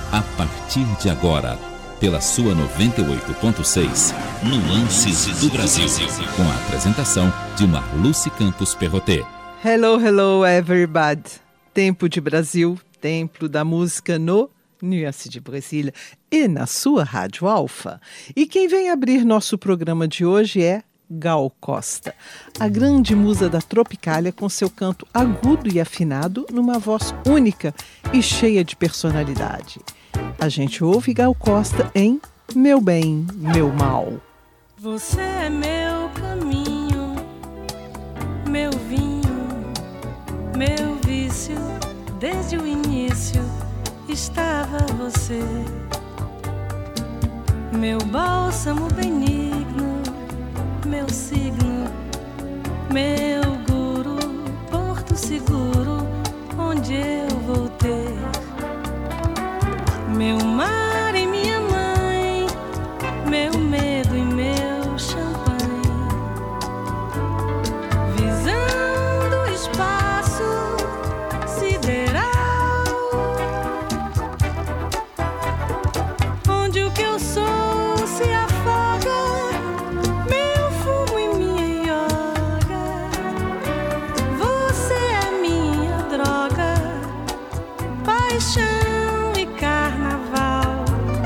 A partir de agora, pela sua 98.6, Nuances do Brasil, com a apresentação de Marluce Campos Perrotet. Hello, hello everybody. Tempo de Brasil, templo da música no Nuances de Brasília e na sua Rádio Alfa. E quem vem abrir nosso programa de hoje é Gal Costa, a grande musa da Tropicália, com seu canto agudo e afinado numa voz única e cheia de personalidade. A gente ouve Gal Costa em Meu Bem, Meu Mal. Você é meu caminho, meu vinho, meu vício. Desde o início estava você, meu bálsamo benigno, meu signo, meu guru, porto seguro, onde eu vou ter meu mar e minha mãe, meu medo e meu champanhe, visando o espaço sideral, onde o que eu sou se afoga, meu fumo e minha yoga. Você é minha droga, paixão e carnaval,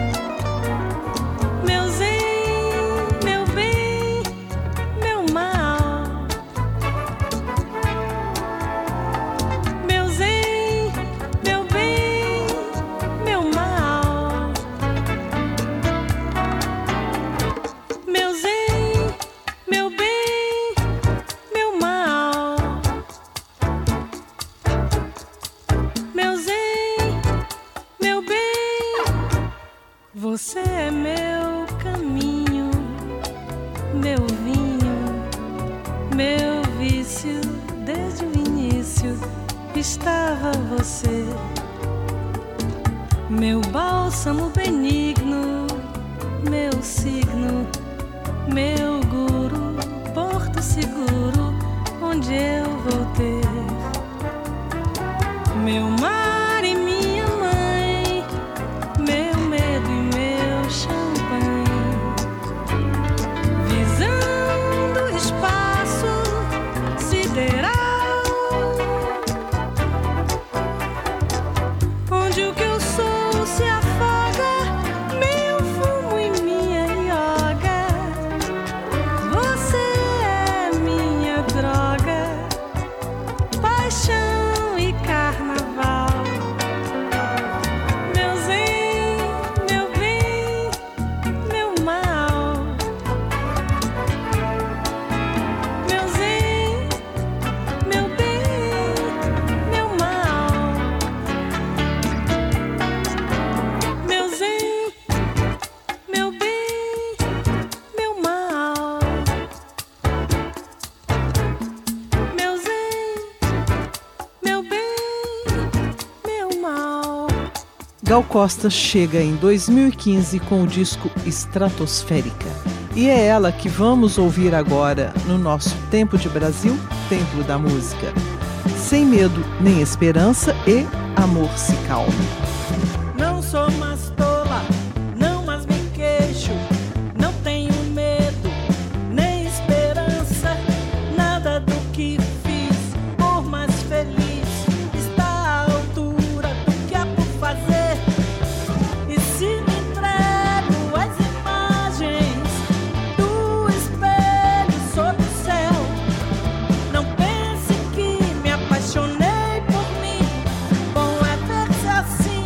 meu zen, meu bem, meu mal, meu zen, meu bem, meu mal, meu zen, meu bem, meu mal, meu zen, meu bem. Você é meu caminho, meu vinho, meu vício. Desde o início estava você, meu bálsamo benigno, meu signo, meu guru, porto seguro, onde eu vou ter meu mar e minha mãe, meu medo e meu champanhe, visando o espaço sideral, onde o que eu sou se afoga, meu fumo e minha yoga. Você é minha droga, paixão e carnaval, meu zen, meu bem, meu mal, meu zen, meu bem, meu mal, meu zen, meu bem, meu mal, meu zen, meu bem, meu mal. Gal Costa chega em 2015 com o disco Estratosférica. E é ela que vamos ouvir agora no nosso Tempo de Brasil, Templo da Música. Sem Medo nem Esperança e Amor se Calma. Não sou mais tola, não mais me queixo. Não tenho medo, nem esperança. Nada do que fiz, por mais feliz, está à altura do que há por fazer. E se me entrego às imagens do espelho sob o céu, não pense que me apaixonei por mim. Bom é ver-se assim.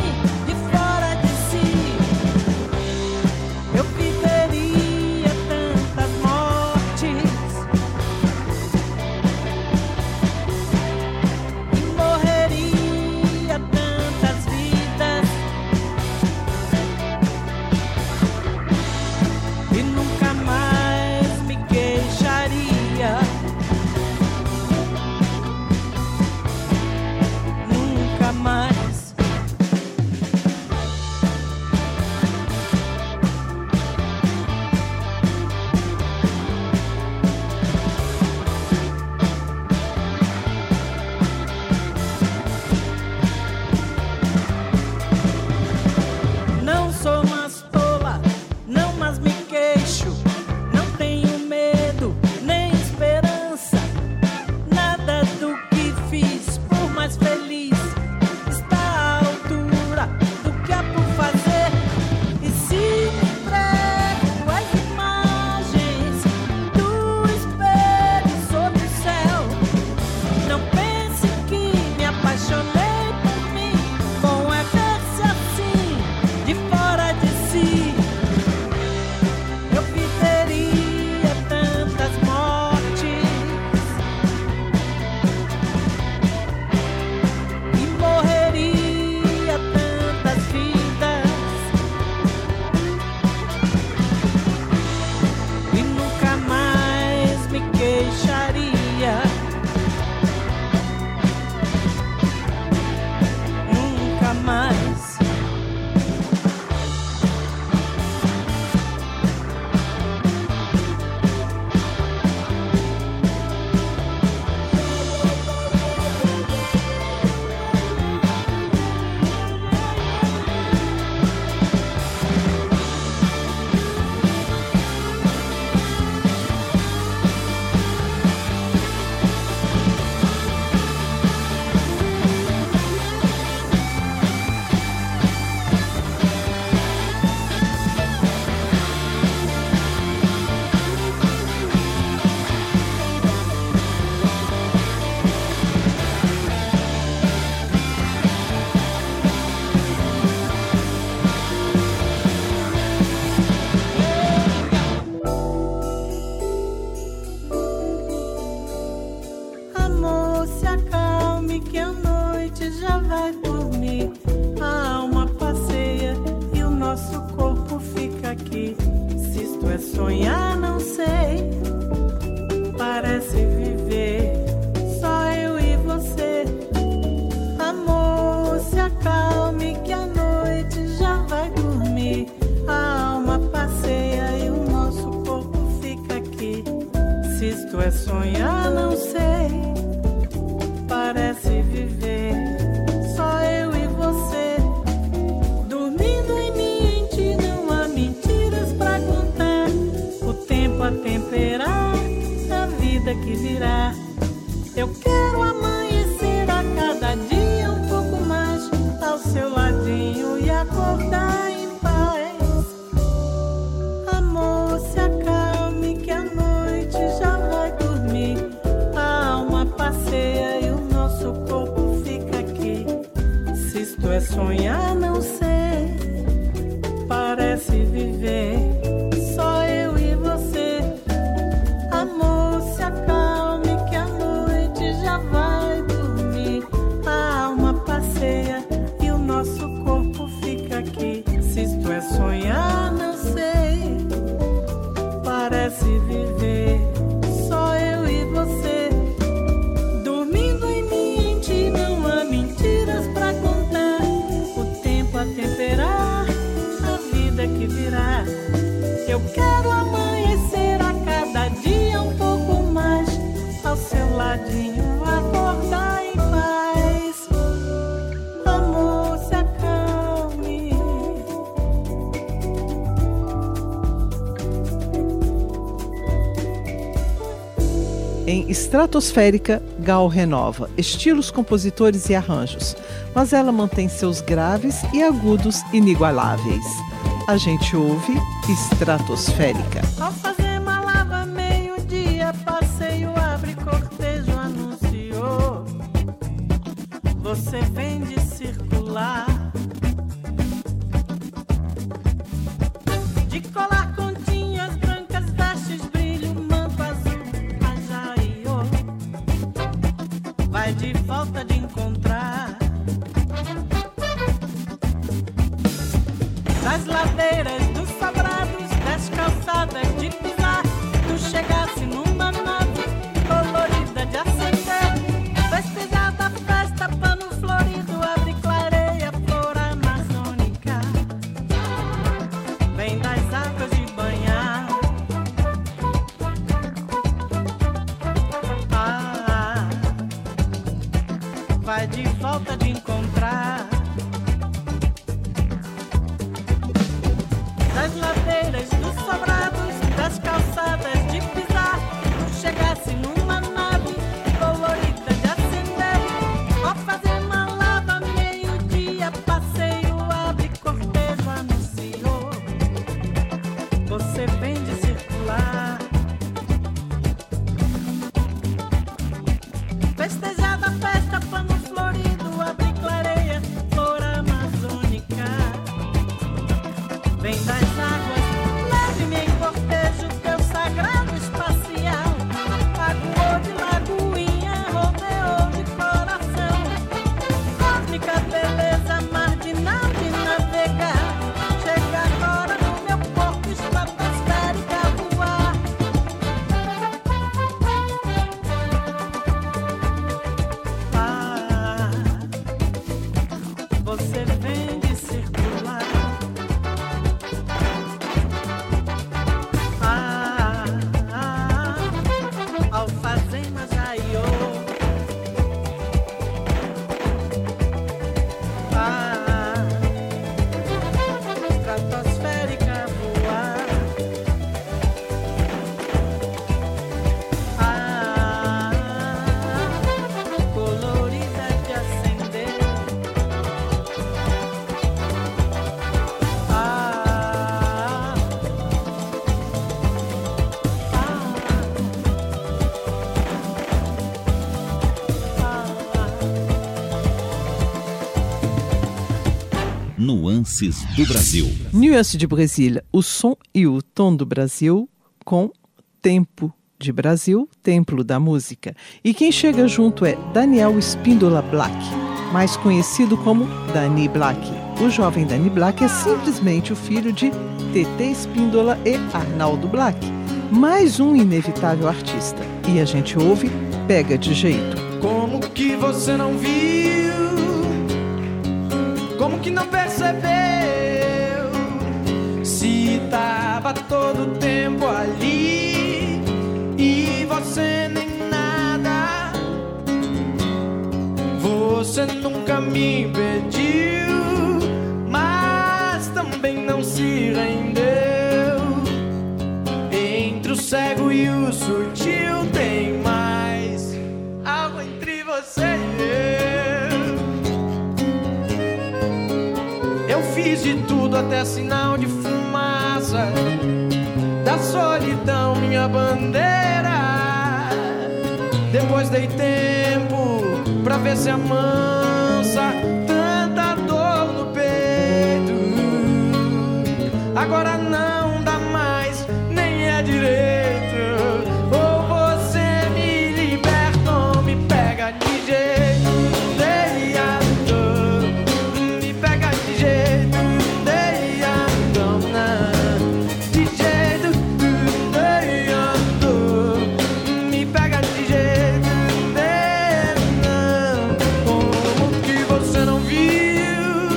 noite já vai dormir. A alma passeia e o nosso corpo fica aqui. Se isto é sonhar, não sei. Parece viver, só eu e você. Amor, se acalme que a noite já vai dormir. A alma passeia e o nosso corpo fica aqui. Se isto é sonhar, não sei. Parece viver, só eu e você. Dormindo em mim, em ti não há mentiras pra contar. O tempo a temperar a vida que virá. Eu quero amanhecer a cada dia um pouco mais ao seu ladinho e acordar em paz. Amor, se acalme que a noite já vai dormir. A alma passeia e o nosso corpo fica aqui. Se isto é sonhar, não sei. Parece viver, só eu e você. Amor, se acalme que a noite já vai dormir. A alma passeia e o nosso corpo fica aqui. Se isto é sonhar, não sei. Parece viver, só eu e você. Dormindo em mim, em ti não há mentiras pra contar. O tempo a temperar a vida que virá. Eu quero amanhecer a cada dia um pouco mais ao seu ladinho, acordar em paz. Amor, se acalme. Em Estratosférica, Gal renova estilos, compositores e arranjos, mas ela mantém seus graves e agudos inigualáveis. A gente ouve Estratosférica. Ao fazer malava meio-dia, passeio, abre, cortejo, anunciou. Você vem de circular, de colar continhas brancas, vestes, brilho, manto azul, ajaiô. Vai de volta de encontrar das ladeiras dos sobrados, das calçadas de pisar. Tu chegasse numa nave colorida de acender, festejada a festa, pano florido, abre, clareia, flor amazônica. Vem das águas de banhar. Vai de volta de encontrar das ladeiras dos sobrados, das calçadas de pisar. Tu chegasse numa nave colorida de acender, ao fazer malava meio-dia, passeio, abre, cortejo, anunciou. Você vem de circular, festejada a festa, pano florido, abre, clareia, flor amazônica. Vem das águas, leve-me em cortejo, teu sagrado espacial. Lagoa de lagoinha, rodeou de coração. Cósmica beleza, marginal de navegar. Chega agora no meu corpo, estratosférica a voar. Você vem de circular. Alfazema jaiô. Estratosférica a voar. Colorida de acender. Nuances do Brasil. Nuances de Brasil, o som e o tom do Brasil com Tempo de Brasil, Templo da Música. E quem chega junto é Daniel Espíndola Black. mais conhecido como Danny Black. O jovem Danny Black é simplesmente o filho de TT Espíndola e Arnaldo Black, mais um inevitável artista. E a gente ouve Pega de Jeito. Como que você não viu? Como que não percebeu? Se tava todo tempo ali e você nem nada. Você nunca me impediu, mas também não se rendeu. Entre o cego e o sutil tem mais algo entre você e eu. Eu fiz de tudo até sinal de fumaça, da solidão minha bandeira. Depois dei tempo pra ver se amansa tanta dor no peito. Agora não dá mais, nem é direito. Ou você me liberta ou me pega de jeito. Me pega de jeito. De jeito. Me pega de jeito. Como que você não viu?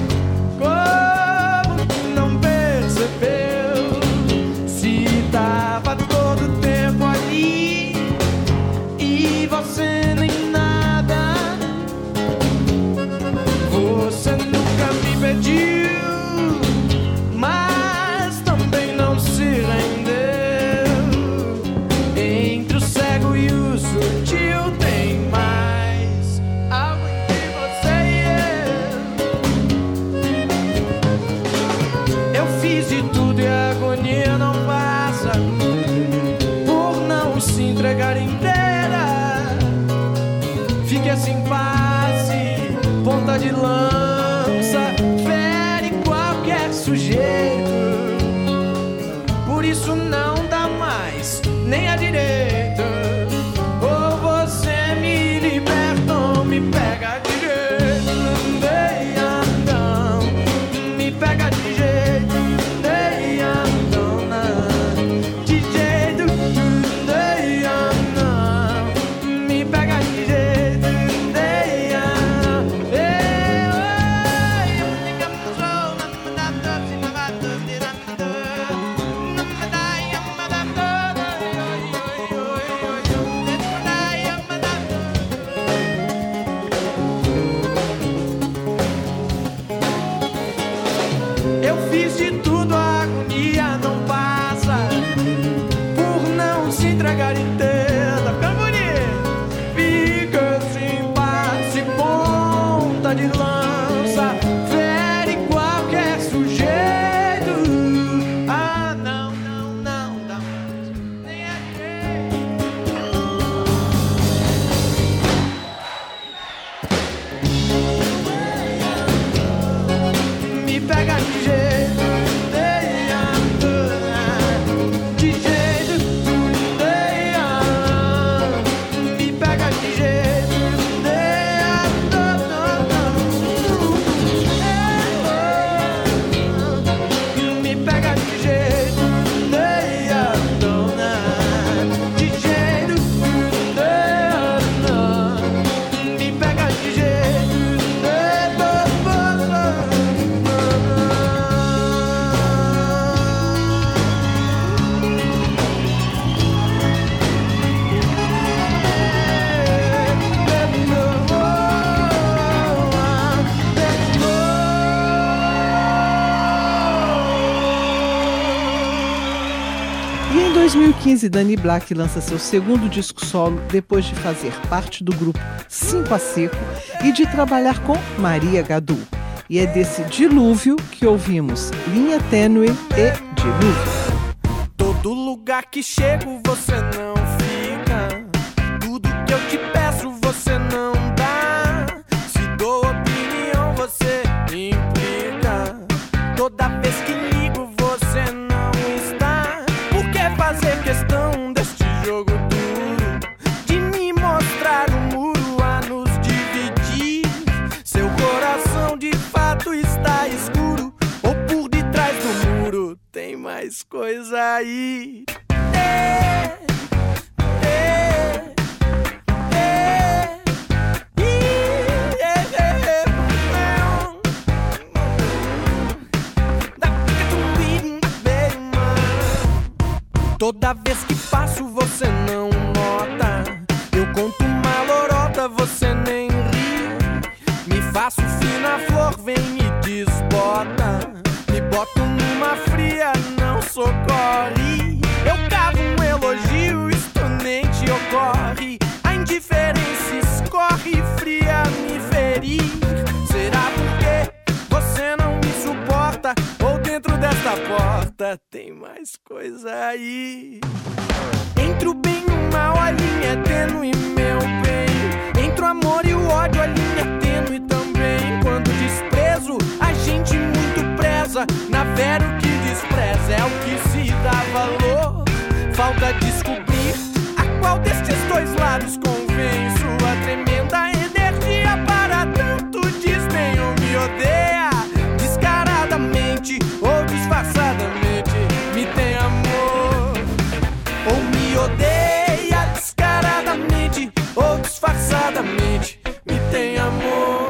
Como que não percebeu? Se tava todo tempo ali e você nem nada. Você nunca me pediu, mas também não se rendeu. Entre o cego e o sutil tem mais algo entre você e eu. Eu fiz de tudo e a agonia não passa por não se entregar inteira. Fique assim, passe, ponta de lança, fere qualquer sujeito. Por isso não dá mais, nem a direito. Ou você me liberta ou me pega de jeito. Me pega de jeito. De jeito. Me pega de jeito. Eu fiz de tudo, a agonia não passa por não se entregar inteira. Tá ficando bonito. Fica sem passe, ponta de lança, fere qualquer sujeito. Ah, não dá mais, nem é jeito. Me pega de jeito. De jeito. Me pega de jeito. Me pega de jeito. De jeito. Me pega de jeito. E em 2015, Danny Black lança seu segundo disco solo depois de fazer parte do grupo 5 a Seco e de trabalhar com Maria Gadu. E é desse dilúvio que ouvimos Linha Tênue e Dilúvio. Todo lugar que chego você não fica. Tudo que eu te peço você não dá. Se dou opinião você implica. Toda vez que ligo você não está. Por que fazer questão deste jogo duro? De me mostrar um muro a nos dividir. coisa aí. Toda vez que passo você não nota. Eu conto uma lorota, você nem ri. Me faço fina flor, vem e desbota. Me boto numa fria, não socorre. Eu cavo um elogio, isto nem te ocorre. A indiferença escorre fria me ferir. Será porque você não me suporta? Ou dentro desta porta tem mais coisa aí? Entre o bem e o mal a linha é tênue, meu bem. Entre o amor e o ódio a linha é tênue também. Quando desprezo a gente muito preza. Navega o que despreza é o que se dá valor. Falta descobrir a qual destes dois lados convém. Sua tremenda energia para tanto desdenho me odeia descaradamente ou disfarçadamente. Me tem amor ou me odeia descaradamente ou disfarçadamente. Me tem amor.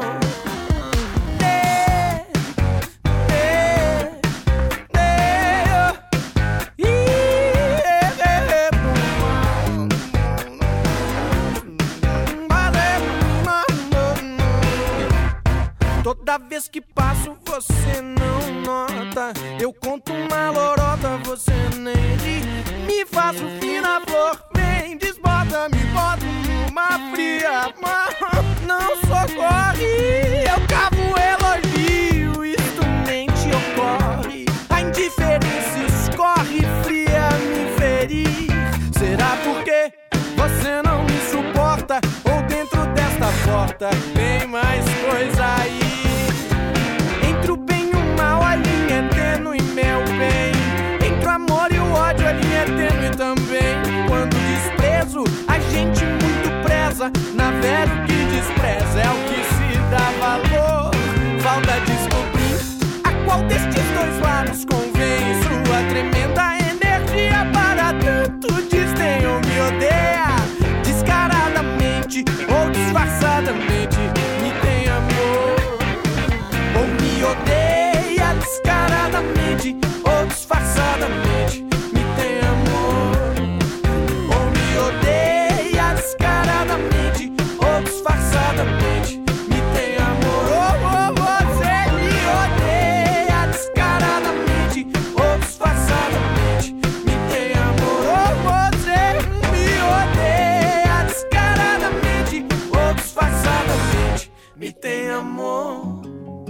Toda vez que passo você não nota. Eu conto uma lorota, você nem ri. Me faço fina flor, vem, desbota. Me boto numa fria, não socorre. Eu cavo um elogio, isto nem te ocorre. A indiferença escorre fria me ferir. Será porque você não me suporta? Ou dentro desta porta tem mais coisa aí? Entre o bem e o mal a linha é tênue, meu bem. Entre o amor e o ódio a linha é tênue também. Quando desprezo a gente muito preza. Navega o que despreza é o que se dá valor. Falta descobrir a qual destes dois lados convém. Sua tremenda energia para tanto desdenho me odeia descaradamente ou disfarçadamente. Me tem amor ou me odeia descaradamente ou disfarçadamente. Me tem amor ou me odeia descaradamente ou disfarçadamente. Me tem amor ou você me odeia descaradamente ou disfarçadamente. Me tem amor ou você me odeia descaradamente ou disfarçadamente. Me tem amor.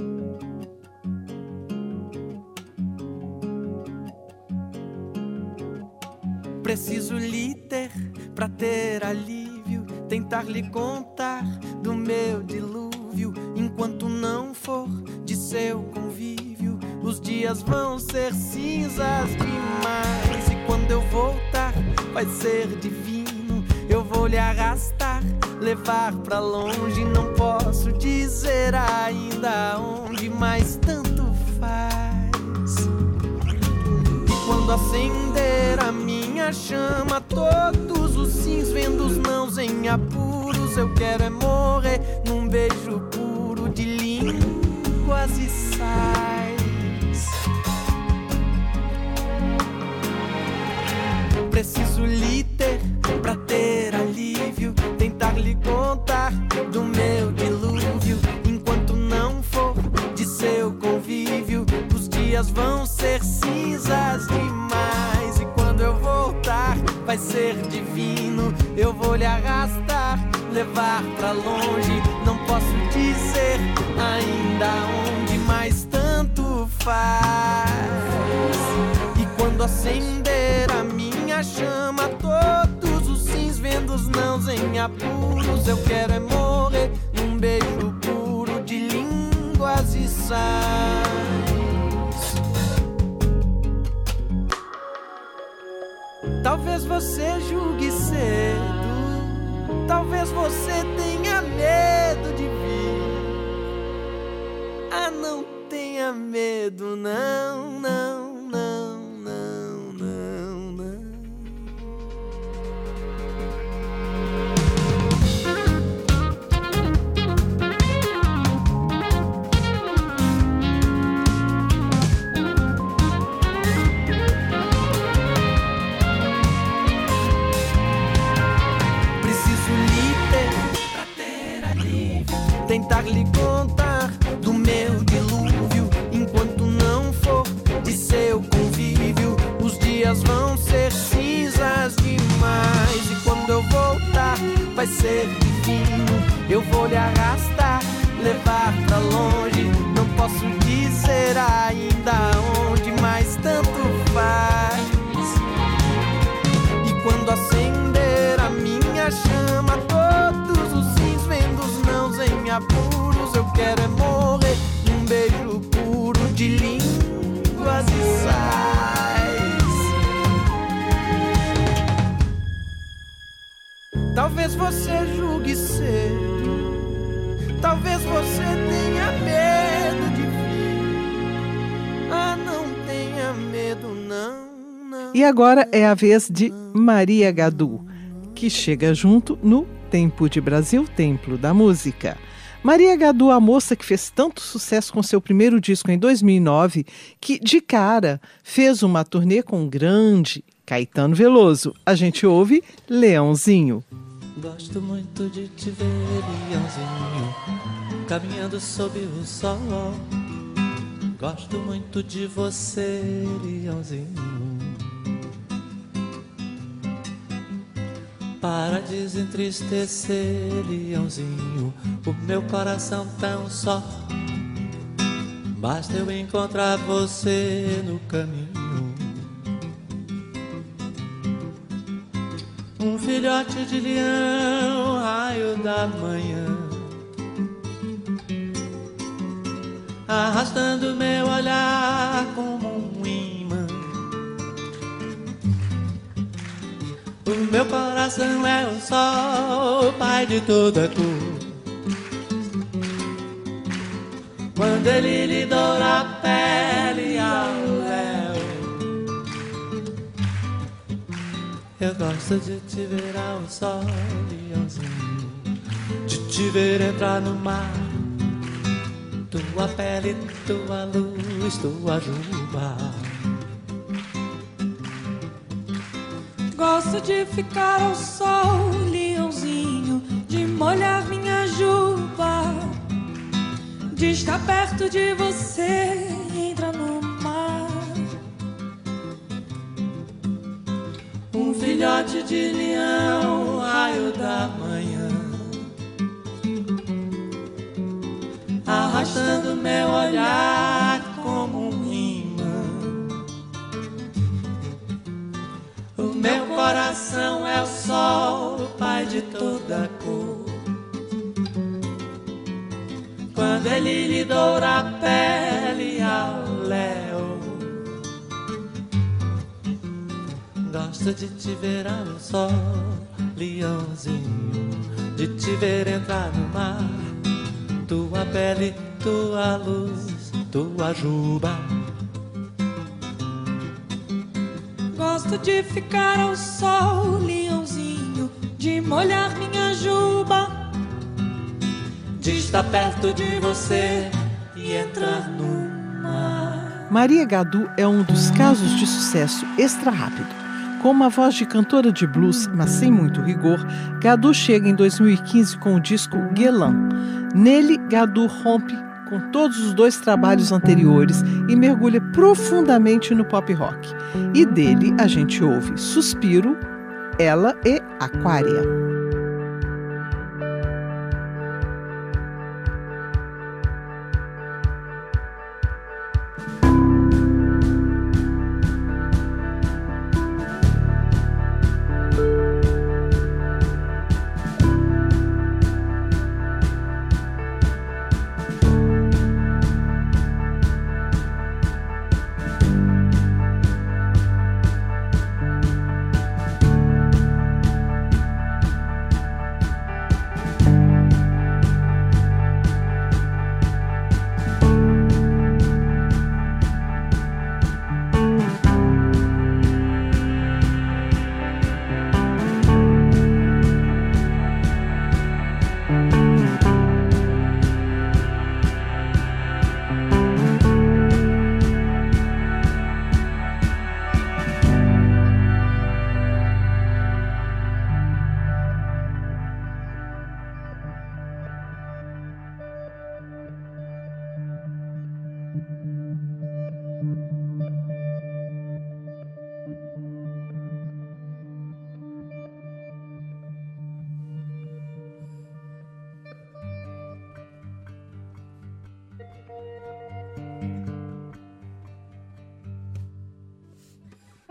Preciso lhe ter pra ter alívio. Tentar lhe contar do meu dilúvio. Enquanto não for de seu convívio, os dias vão ser cinzas demais. E quando eu voltar vai ser divino. Eu vou lhe arrastar, levar pra longe. Não posso dizer ainda onde, mas tanto faz. Quando acender a minha chama, todos os sims vendo os nãos em apuros. Eu quero é morrer num beijo puro de línguas e sais. Preciso lhe ter pra ter alívio. Tentar lhe contar do meu dilúvio. Enquanto não for de seu convívio, os dias vão ser cinzas demais. E quando eu voltar vai ser divino. Eu vou lhe arrastar, levar pra longe. Não posso dizer ainda onde, mas tanto faz. E quando acender a minha chama, todos os sims vendo os nãos em apuros. Eu quero é morrer num beijo puro de línguas e sais. Talvez você julgue cedo, talvez você tenha medo de vir. Ah, não tenha medo, não, não, não, não, tentar lhe contar do meu dilúvio. Enquanto não for de seu convívio, os dias vão ser cinzas demais. E quando eu voltar, vai ser divino. Eu vou lhe arrastar, levar pra longe. Não posso dizer ainda onde, mas tanto faz. E quando acender a minha chama, todos os sims vendo os nãos em apuros, eu quero é morrer num beijo puro de línguas e sais. Talvez você julgue cedo, talvez você tenha medo de vir. Ah, não tenha medo, não. E agora é a vez de Maria Gadu, que chega junto no Tempo de Brasil, Templo da Música. Maria Gadu, a moça que fez tanto sucesso com seu primeiro disco em 2009, que de cara fez uma turnê com o grande Caetano Veloso. A gente ouve Leãozinho. Gosto muito de te ver, Leãozinho, caminhando sob o sol. Gosto muito de você, Leãozinho. Para desentristecer, Leãozinho, o meu coração tão só. Basta eu encontrar você no caminho. Um filhote de leão, raio da manhã, arrastando meu olhar como um imã. O meu coração é o sol, pai de toda cor. Quando ele lhe doura a pele ao léu, eu gosto de te ver ao sol, Leãozinho, de te ver entrar no mar. Tua pele, tua luz, tua juba. Gosto de ficar ao sol, Leãozinho, de molhar minha juba, de estar perto de você, entra no mar. Um filhote de leão, raio da manhã, arrastando meu olhar como um imã. O meu coração é o sol, o pai de toda cor. Quando ele lhe doura a pele ao léu, gosto de te ver ao sol, Leãozinho, de te ver entrar no mar. Tua pele, tua luz, tua juba. Gosto de ficar ao sol, Leãozinho, de molhar minha juba, de estar perto de você e entrar no mar. Maria Gadu é um dos casos de sucesso extra rápido. Com uma voz de cantora de blues, mas sem muito rigor, Gadu chega em 2015 com o disco Guelã. Nele, Gadu rompe com todos os dois trabalhos anteriores e mergulha profundamente no pop rock. E dele a gente ouve Suspiro, Ela e Aquária.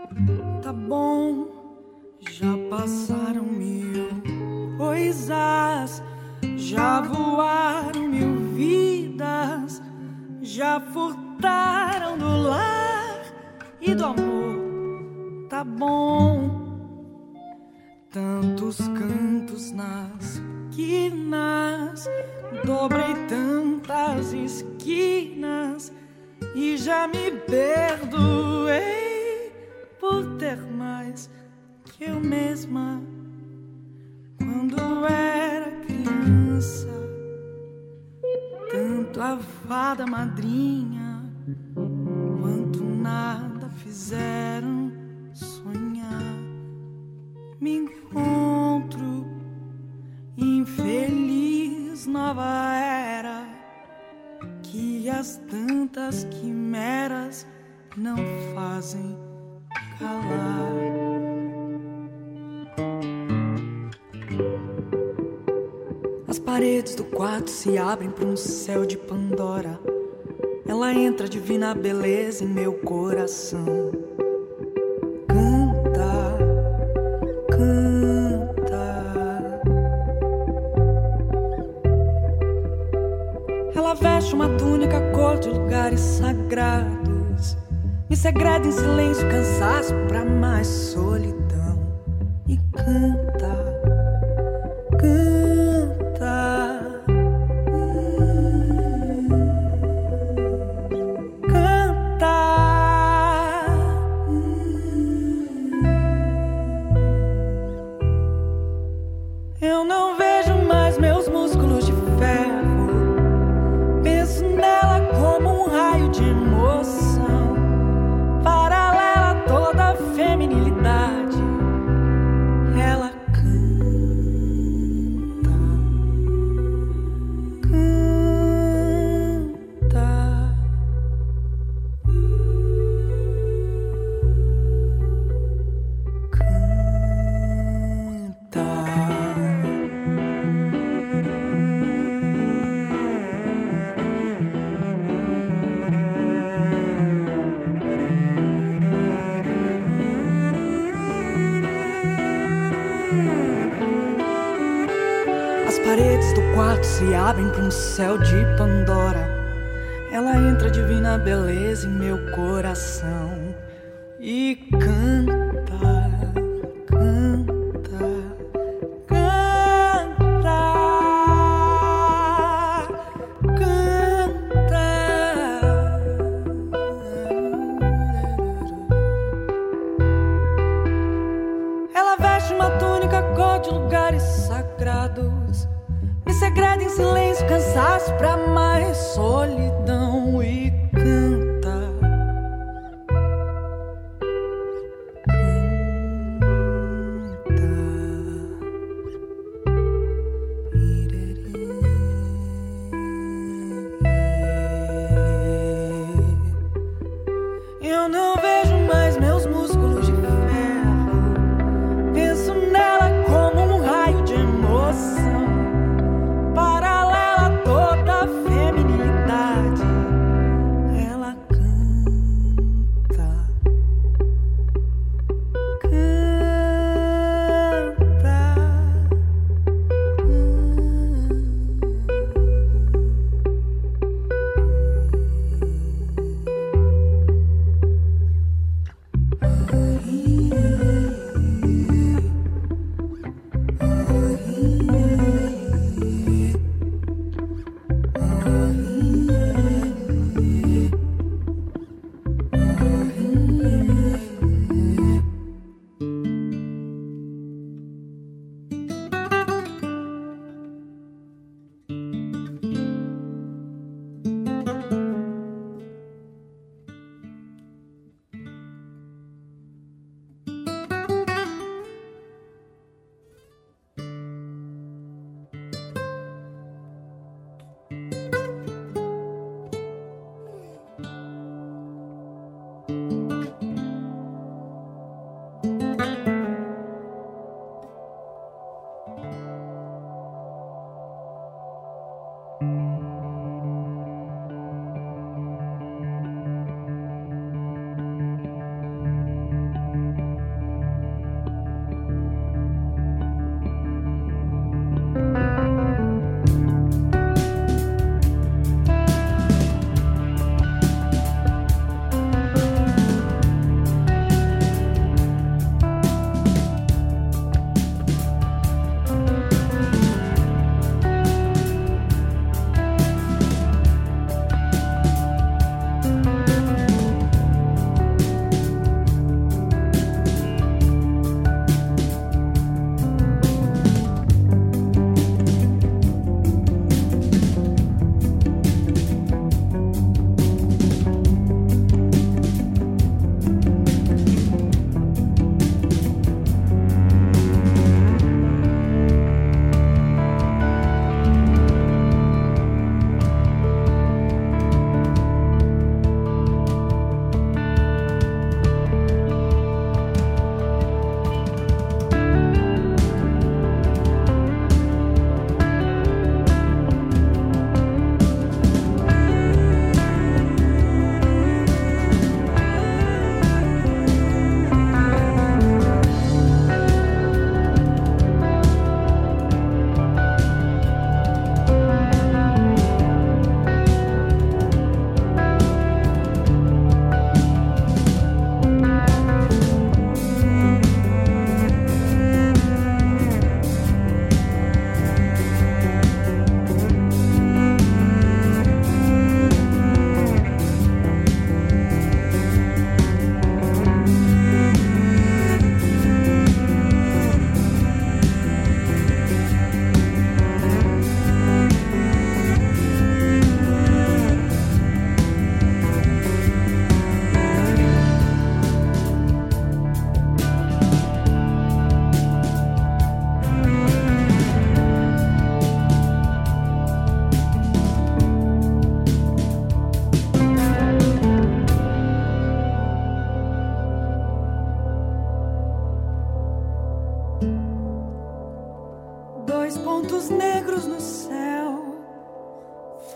Tá bom, já passaram 1000 coisas, já voaram 1000 vidas, já furtaram do lar e do amor. Tá bom, tantos cantos nas quinas, dobrei tantas esquinas e já me perdoei por ter mais que eu mesma quando era criança. Tanto a fada madrinha quanto nada fizeram sonhar. Me encontro infeliz, nova era, que as tantas quimeras não fazem calar. As paredes do quarto se abrem para um céu de Pandora. Ela entra, divina beleza em meu coração. Canta, canta. Ela veste uma túnica cor de lugares sagrados, me segreda em silêncio, cansaço pra mais solidão. E canta, canta. Eu não vejo mais meus músculos de ferro, penso nela como um raio de emoção, paralela a toda a feminilidade. Ela canta, canta. As paredes do quarto se abrem para um céu de Pandora. Ela entra, divina beleza em meu coração. E canta, canta, canta, canta. Ela veste uma túnica cor de lugares sagrados, me segreda em silêncio, cansaço pra mais solidão. E canta, canta. Eu não vejo mais meus músculos de ferro, penso nela como um raio de emoção, paralela a toda a feminilidade. Ela canta, canta.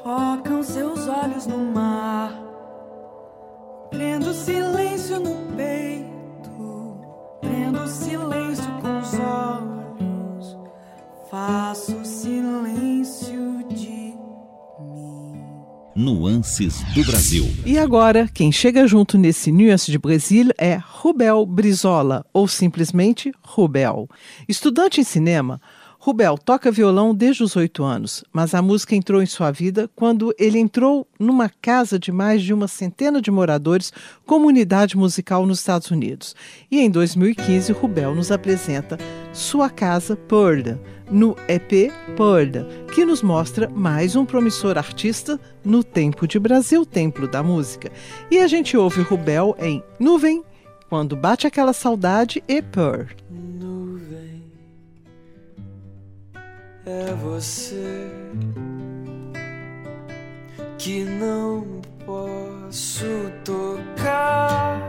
Focam seus olhos no mar. Prendo silêncio no peito. Prendo silêncio com os olhos. Faço silêncio de mim. Nuances do Brasil. E agora, quem chega junto nesse Nuances de Brasil é Rubel Brizola, ou simplesmente Rubel. Estudante em cinema, Rubel toca violão desde os 8 anos, mas a música entrou em sua vida quando ele entrou numa casa de mais de uma centena de moradores, comunidade musical nos Estados Unidos. E em 2015, Rubel nos apresenta Sua Casa Perda, no EP Perda, que nos mostra mais um promissor artista no tempo de Brasil, templo da música. E a gente ouve Rubel em Nuvem, Quando Bate Aquela Saudade e Per. Nuvem, é você que não posso tocar.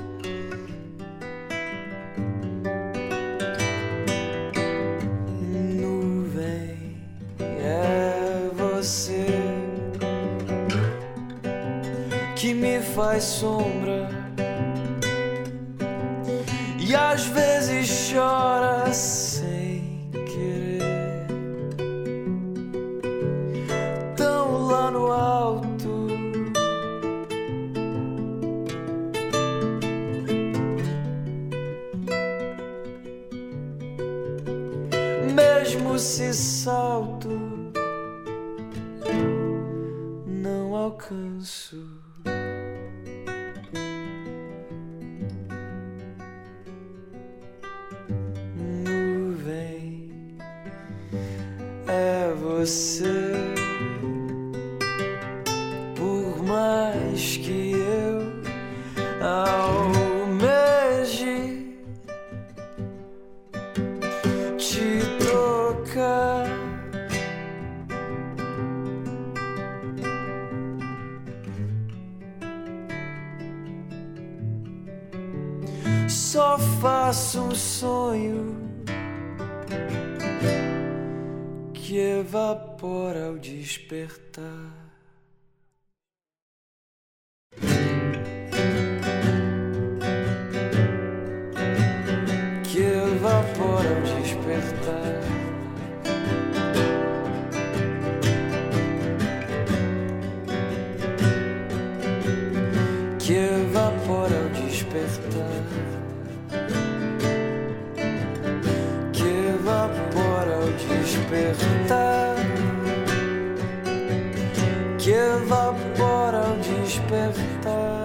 Nuvem, é você que me faz sombra e às vezes chora sem querer. Tão lá no alto, mesmo se salto, não alcanço. Você, por mais que eu almeje te tocar, só faço um sonho que evapora ao despertar. Que evapora ao despertar. Que evapora ao despertar. Que evapora ao despertar. Que evapora ao despertar.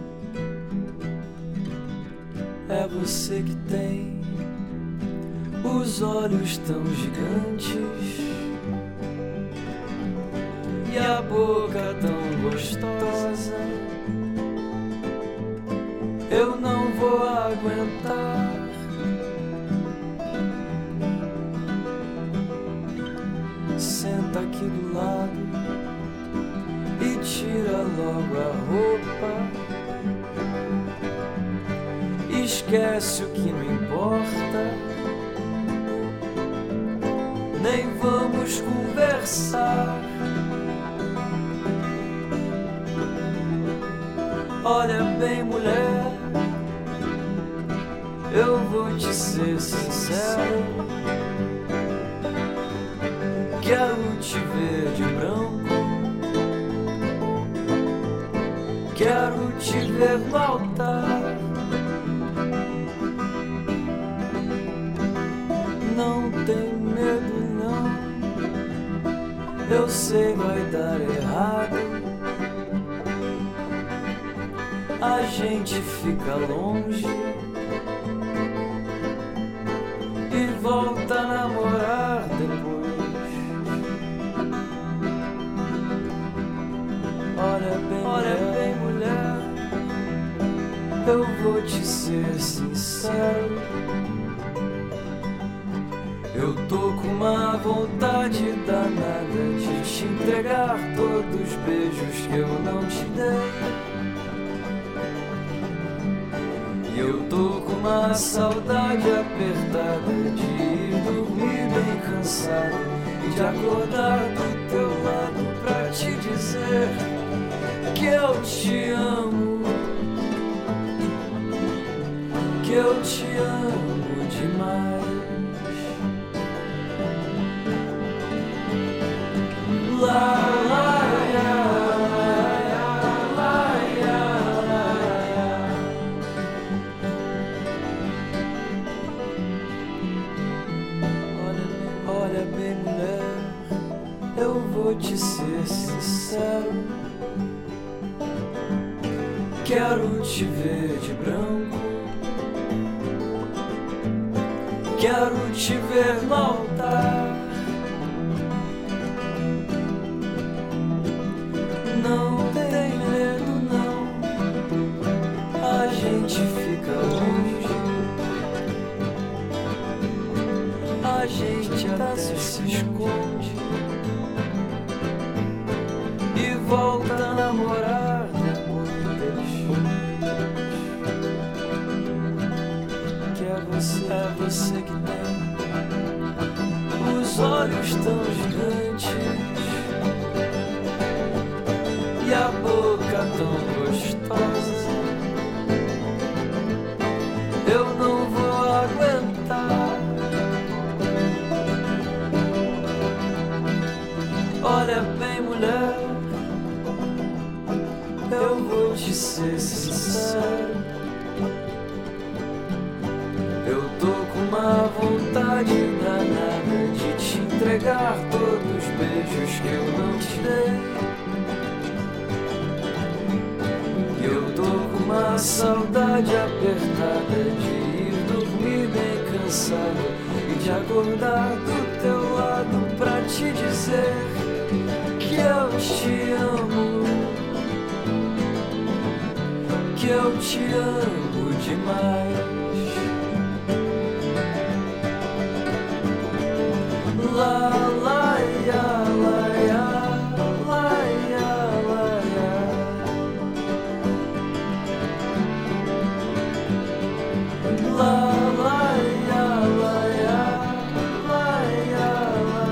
É você que tem o os olhos tão gigantes e a boca tão gostosa. Eu não vou aguentar. Senta aqui do lado e tira logo a roupa. Esquece o que não importa, nem vamos conversar. Olha bem, mulher, eu vou te ser sincero. Quero te ver de branco, quero te ver no altar. Não tem medo não, eu sei vai dar errado. A gente fica longe e volta a namorar depois. Olha bem, mulher, eu vou te ser sincero. Eu tô com uma vontade danada de te entregar todos os beijos que eu não te dei. E eu tô com uma saudade apertada de ir dormir bem cansado e de acordar do teu lado pra te dizer que eu te amo, que eu te amo demais. La la ya, la ya, la ya. Olha bem, mulher, eu vou te ser sincero. Quero te ver de branco, quero te ver no altar. Não tem medo não, a gente fica longe, a gente até se esconde e volta a namorar depois. Que é você que tem os olhos tão gigantes e a boca tão gostosa. Eu não vou aguentar. Olha bem, mulher, eu vou te ser sincero. Eu tô com uma vontade danada de te entregar todos os beijos que eu não te dei. Uma saudade apertada de ir dormir bem cansado e de acordar do teu lado pra te dizer que eu te amo, que eu te amo demais. La la ya, la ya, la ya, la ya. La la ya, la ya, la ya, la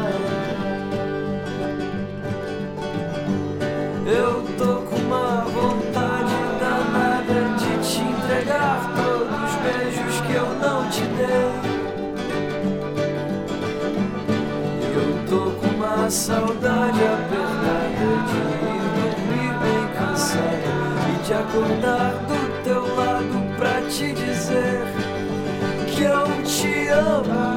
ya. Eu tô com uma vontade danada de te entregar todos os beijos que eu não te dei. Eu tô com uma saudade apertada de ir dormir bem cansado e de acordar do teu lado pra te dizer que eu te amo,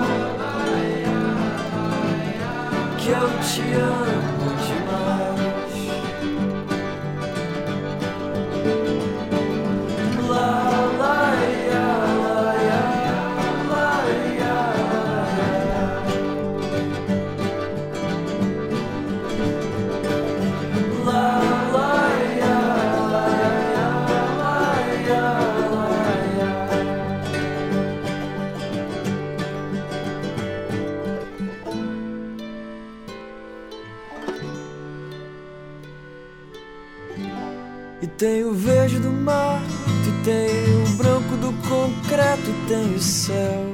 que eu te amo demais. La la ya, la ya, la ya, la ya. Tem o verde do mar, tem o branco do concreto, tem o céu.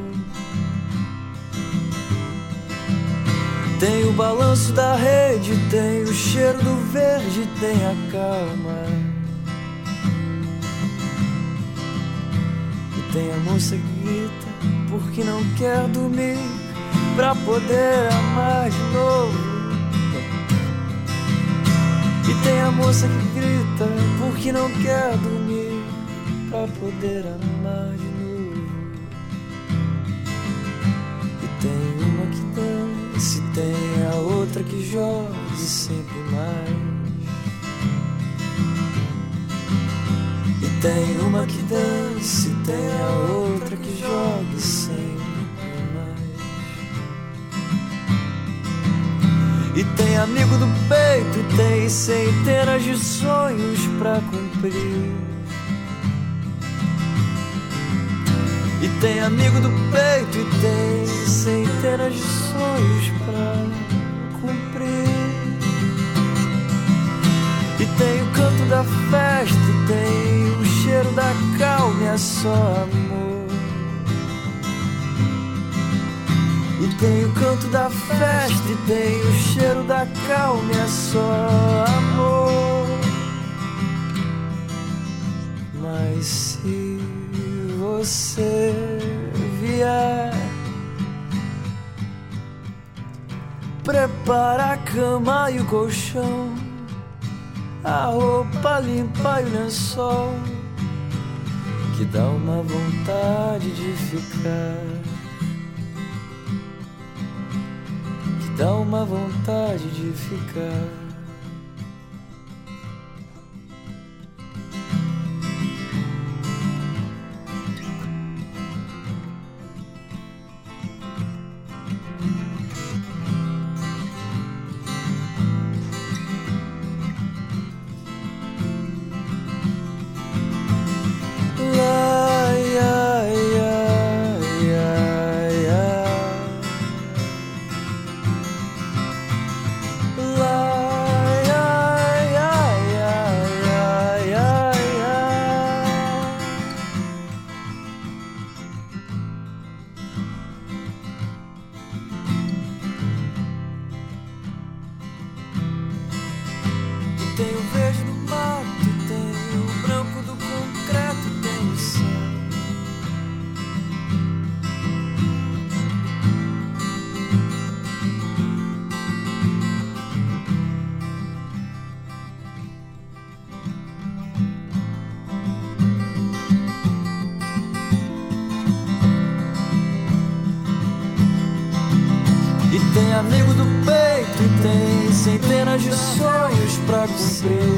Tem o balanço da rede, tem o cheiro do verde, tem a calma. E tem a moça que grita porque não quer dormir pra poder amar de novo. E tem a moça que grita porque não quer dormir pra poder amar de novo. E tem uma que dança, e tem a outra que joga sempre mais. E tem uma que dança, e tem a outra que joga sempre mais. E tem amigo do peito, tem centenas de sonhos pra cumprir. E tem amigo do peito, e tem centenas de sonhos pra cumprir. E tem o canto da festa, e tem o cheiro da calma, é só amor. E tem o canto da festa, e tem o cheiro da calma, é só amor. Mas se você vier, prepara a cama e o colchão, a roupa limpa e o lençol, que dá uma vontade de ficar, que dá uma vontade de ficar. Tem o verde do mato, tem o branco do concreto, tem o céu. E tem amigo do peito, e tem centenas de sonhos pra cumprir.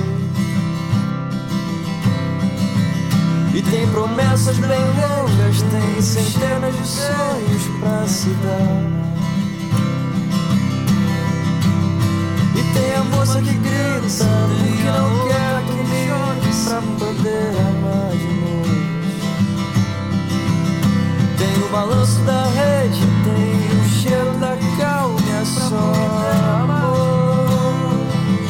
E tem promessas bem longas, tem centenas de sonhos pra se dar. E tem a moça que grita porque não quer que me jogue pra poder amar de novo. Tem o balanço da rede, tem o cheiro da calma, é só amor.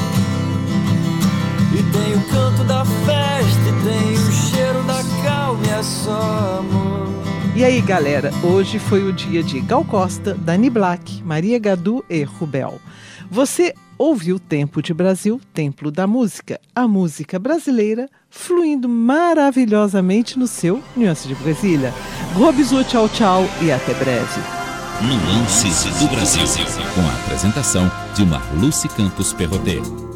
E tem o canto da festa, e tem o cheiro da calma, é só amor. E aí, galera, hoje foi o dia de Gal Costa, Dani Black, Maria Gadu e Rubel. Você ouviu Tempo de Brasil, Templo da Música, a música brasileira fluindo maravilhosamente no seu Nuance de Brasília. Gros bisous, tchau, tchau e até breve. Nuances do Brasil, com a apresentação de Marluce Campos Perrotet.